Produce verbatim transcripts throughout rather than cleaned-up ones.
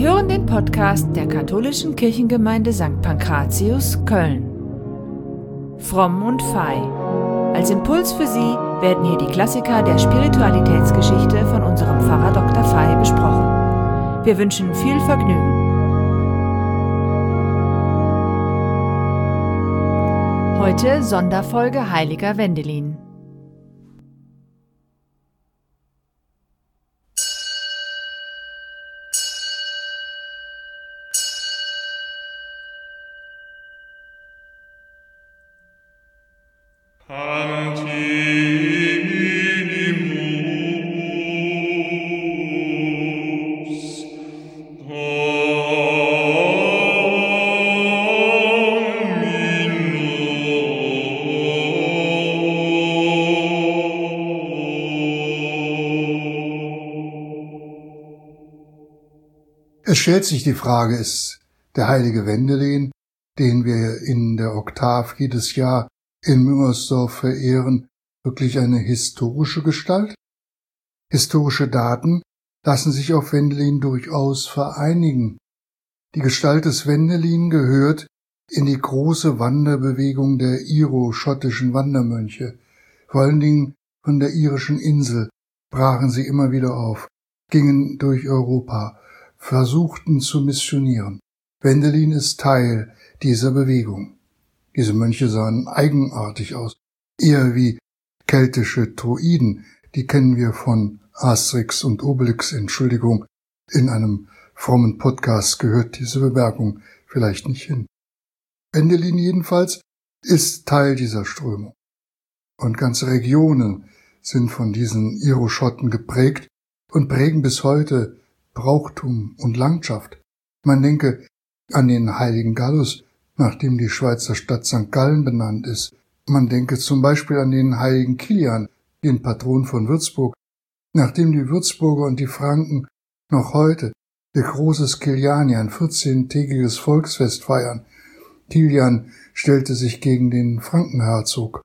Sie hören den Podcast der katholischen Kirchengemeinde Sankt Pankratius, Köln. Fromm und Fei. Als Impuls für Sie werden hier die Klassiker der Spiritualitätsgeschichte von unserem Pfarrer Doktor Fei besprochen. Wir wünschen viel Vergnügen. Heute Sonderfolge Heiliger Wendelin. Es stellt sich die Frage, ist der heilige Wendelin, den wir in der Oktav jedes Jahr in Müngersdorf verehren, wirklich eine historische Gestalt? Historische Daten lassen sich auf Wendelin durchaus vereinigen. Die Gestalt des Wendelin gehört in die große Wanderbewegung der iro-schottischen Wandermönche. Vor allen Dingen von der irischen Insel brachen sie immer wieder auf, gingen durch Europa, versuchten zu missionieren. Wendelin ist Teil dieser Bewegung. Diese Mönche sahen eigenartig aus, eher wie keltische Druiden, die kennen wir von Asterix und Obelix, Entschuldigung, in einem frommen Podcast gehört diese Bemerkung vielleicht nicht hin. Wendelin jedenfalls ist Teil dieser Strömung. Und ganze Regionen sind von diesen Iroschotten geprägt und prägen bis heute Brauchtum und Landschaft. Man denke an den heiligen Gallus, nach dem die Schweizer Stadt Sankt Gallen benannt ist. Man denke zum Beispiel an den heiligen Kilian, den Patron von Würzburg, nachdem die Würzburger und die Franken noch heute ihr großes Kiliania, ein vierzehntägiges Volksfest feiern. Kilian stellte sich gegen den Frankenherzog.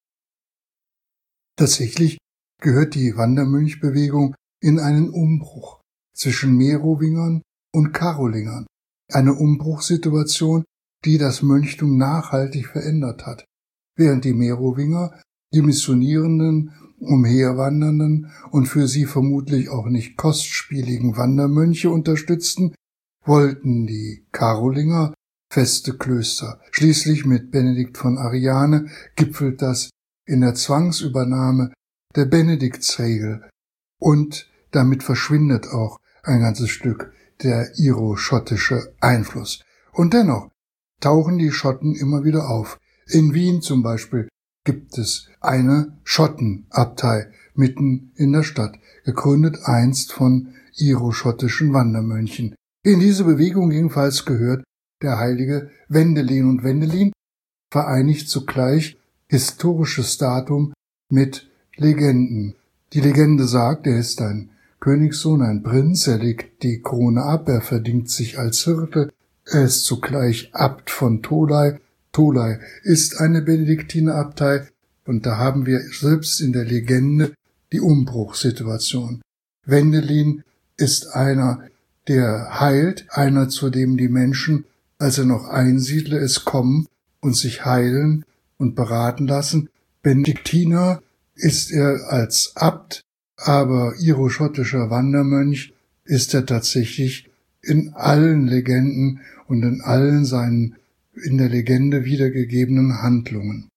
Tatsächlich gehört die Wandermönchbewegung in einen Umbruch zwischen Merowingern und Karolingern, eine Umbruchssituation, die das Mönchtum nachhaltig verändert hat. Während die Merowinger die missionierenden, umherwandernden und für sie vermutlich auch nicht kostspieligen Wandermönche unterstützten, wollten die Karolinger feste Klöster. Schließlich mit Benedikt von Ariane gipfelt das in der Zwangsübernahme der Benediktsregel und damit verschwindet auch ein ganzes Stück der iro-schottische Einfluss. Und dennoch tauchen die Schotten immer wieder auf. In Wien zum Beispiel gibt es eine Schottenabtei mitten in der Stadt, gegründet einst von iro-schottischen Wandermönchen. In diese Bewegung ebenfalls gehört der heilige Wendelin. Und Wendelin vereinigt zugleich historisches Datum mit Legenden. Die Legende sagt, er ist ein Königssohn, ein Prinz, er legt die Krone ab, er verdingt sich als Hirte, er ist zugleich Abt von Tholey. Tholey ist eine Benediktinerabtei und da haben wir selbst in der Legende die Umbruchssituation. Wendelin ist einer, der heilt, einer, zu dem die Menschen, als er noch Einsiedler ist, kommen und sich heilen und beraten lassen. Benediktiner ist er als Abt, aber iro-schottischer Wandermönch ist er tatsächlich in allen Legenden und in allen seinen in der Legende wiedergegebenen Handlungen.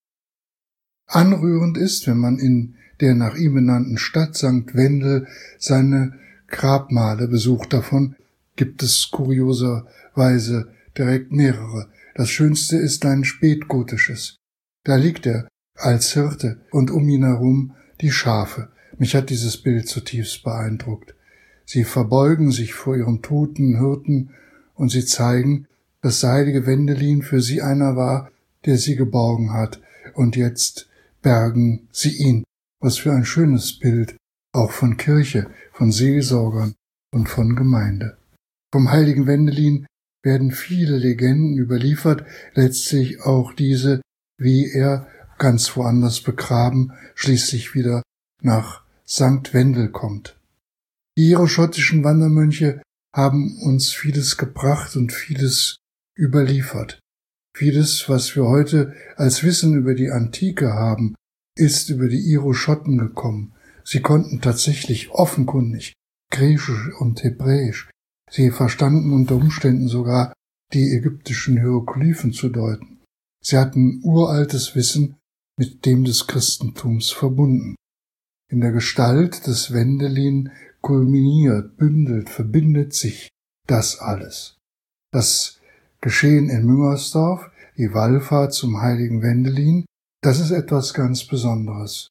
Anrührend ist, wenn man in der nach ihm benannten Stadt Sankt Wendel seine Grabmale besucht. Davon gibt es kurioserweise direkt mehrere. Das schönste ist ein spätgotisches. Da liegt er als Hirte und um ihn herum die Schafe. Mich hat dieses Bild zutiefst beeindruckt. Sie verbeugen sich vor ihrem toten Hirten und sie zeigen, dass der heilige Wendelin für sie einer war, der sie geborgen hat, und jetzt bergen sie ihn. Was für ein schönes Bild, auch von Kirche, von Seelsorgern und von Gemeinde. Vom heiligen Wendelin werden viele Legenden überliefert, letztlich auch diese, wie er ganz woanders begraben, schließlich wieder nach Sankt Wendel kommt. Die iro-schottischen Wandermönche haben uns vieles gebracht und vieles überliefert. Vieles, was wir heute als Wissen über die Antike haben, ist über die Iroschotten gekommen. Sie konnten tatsächlich offenkundig Griechisch und Hebräisch. Sie verstanden unter Umständen sogar die ägyptischen Hieroglyphen zu deuten. Sie hatten uraltes Wissen mit dem des Christentums verbunden. In der Gestalt des Wendelin kulminiert, bündelt, verbindet sich das alles. Das Geschehen in Müngersdorf, die Wallfahrt zum heiligen Wendelin, das ist etwas ganz Besonderes.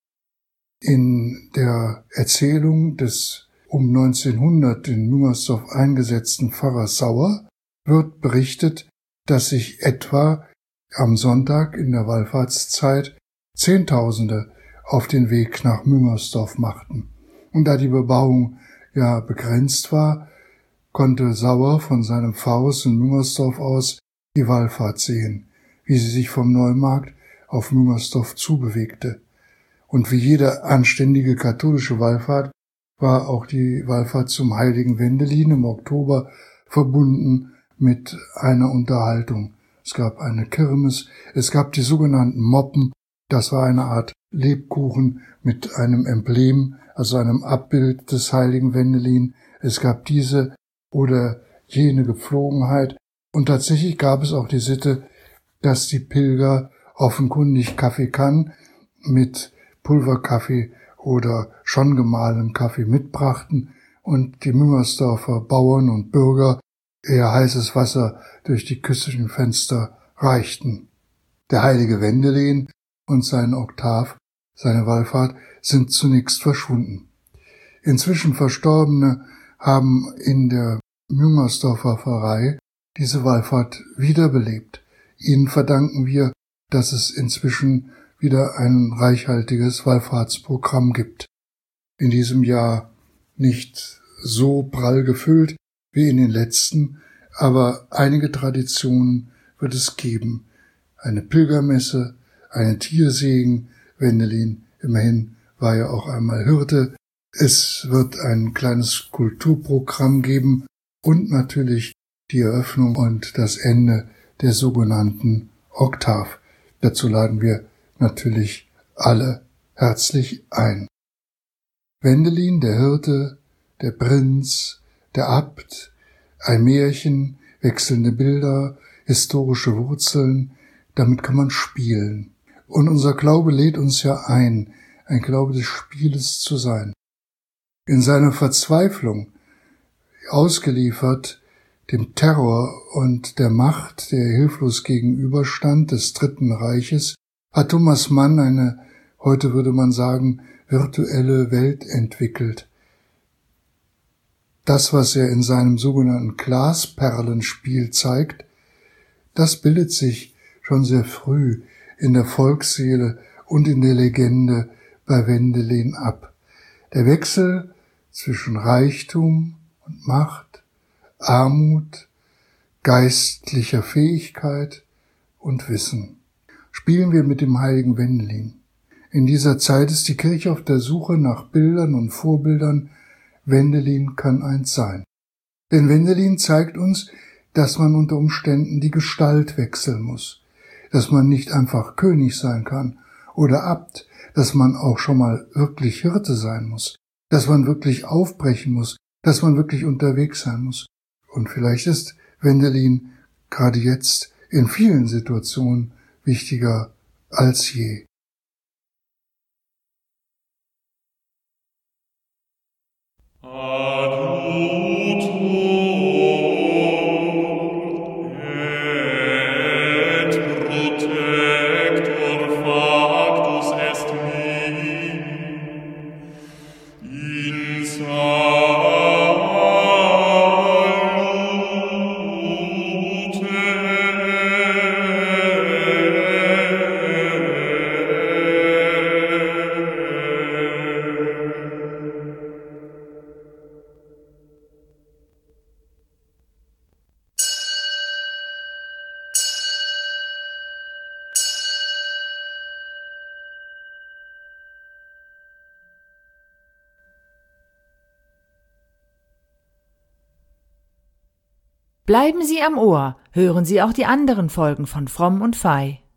In der Erzählung des um neunzehnhundert in Müngersdorf eingesetzten Pfarrers Sauer wird berichtet, dass sich etwa am Sonntag in der Wallfahrtszeit Zehntausende auf den Weg nach Müngersdorf machten. Und da die Bebauung ja begrenzt war, konnte Sauer von seinem Pfarrhaus in Müngersdorf aus die Wallfahrt sehen, wie sie sich vom Neumarkt auf Müngersdorf zubewegte. Und wie jede anständige katholische Wallfahrt war auch die Wallfahrt zum heiligen Wendelin im Oktober verbunden mit einer Unterhaltung. Es gab eine Kirmes, es gab die sogenannten Moppen, das war eine Art Lebkuchen mit einem Emblem, also einem Abbild des heiligen Wendelin. Es gab diese oder jene Gepflogenheit und tatsächlich gab es auch die Sitte, dass die Pilger offenkundig Kaffee kann mit Pulverkaffee oder schon gemahlenem Kaffee mitbrachten und die Müngersdorfer Bauern und Bürger eher heißes Wasser durch die Küchenfenster reichten. Der heilige Wendelin und sein Oktav, seine Wallfahrt, sind zunächst verschwunden. Inzwischen Verstorbene haben in der Müngersdorfer Pfarrei diese Wallfahrt wiederbelebt. Ihnen verdanken wir, dass es inzwischen wieder ein reichhaltiges Wallfahrtsprogramm gibt. In diesem Jahr nicht so prall gefüllt wie in den letzten, aber einige Traditionen wird es geben. Eine Pilgermesse, einen Tiersegen, Wendelin immerhin war ja auch einmal Hirte. Es wird ein kleines Kulturprogramm geben und natürlich die Eröffnung und das Ende der sogenannten Oktav. Dazu laden wir natürlich alle herzlich ein. Wendelin, der Hirte, der Prinz, der Abt, ein Märchen, wechselnde Bilder, historische Wurzeln, damit kann man spielen. Und unser Glaube lädt uns ja ein, ein Glaube des Spieles zu sein. In seiner Verzweiflung, ausgeliefert dem Terror und der Macht, der hilflos gegenüberstand, des Dritten Reiches, hat Thomas Mann eine, heute würde man sagen, virtuelle Welt entwickelt. Das, was er in seinem sogenannten Glasperlenspiel zeigt, das bildet sich schon sehr früh in der Volksseele und in der Legende bei Wendelin ab. Der Wechsel zwischen Reichtum und Macht, Armut, geistlicher Fähigkeit und Wissen. Spielen wir mit dem heiligen Wendelin. In dieser Zeit ist die Kirche auf der Suche nach Bildern und Vorbildern. Wendelin kann eins sein. Denn Wendelin zeigt uns, dass man unter Umständen die Gestalt wechseln muss, dass man nicht einfach König sein kann oder Abt, dass man auch schon mal wirklich Hirte sein muss, dass man wirklich aufbrechen muss, dass man wirklich unterwegs sein muss. Und vielleicht ist Wendelin gerade jetzt in vielen Situationen wichtiger als je. Bleiben Sie am Ohr, hören Sie auch die anderen Folgen von Fromm und Fei.